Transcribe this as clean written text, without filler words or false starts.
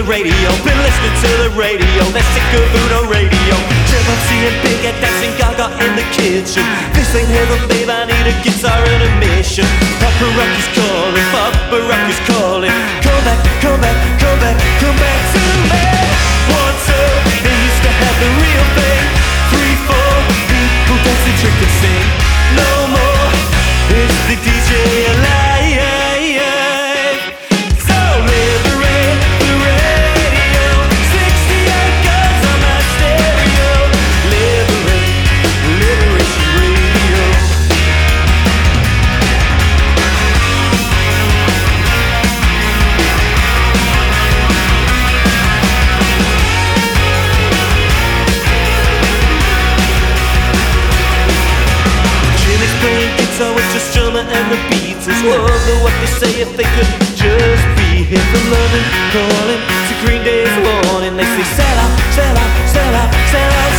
radio, been listening to the radio. They're sick of Uno radio. Chimpanzee and Big Ed dancing Gaga in the kitchen. This ain't heaven, babe, I need a guitar and a mission. Papa Rock is calling, Papa Rock is calling. Come back, come back, come back, come back to me. 1, 2, they used to have the real thing. 3, 4, people dancing, trick and sing. No more, it's the DJ alive. So liberate the radio. 68 guns on my stereo. Liberate, Liberation Radio. Jimmy's playing guitar with just drummer and the Beatles. Wonder what they say if they could just be here from London, calling to Green Day's warning. They say sell out, sell out, sell out, sell out.